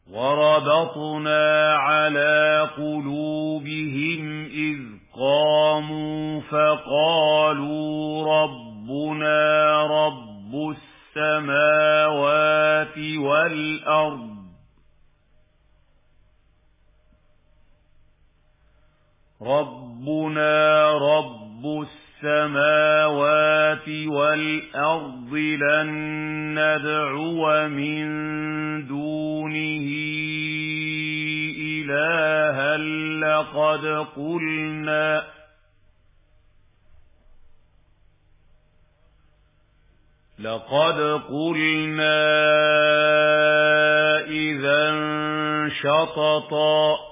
وربطنا على قلوبهم إذ قاموا فقالوا ربنا رب السماوات والأرض ربنا رب السماوات والأرض لن ندعو من دونه إلها لقد قلنا إذا شططا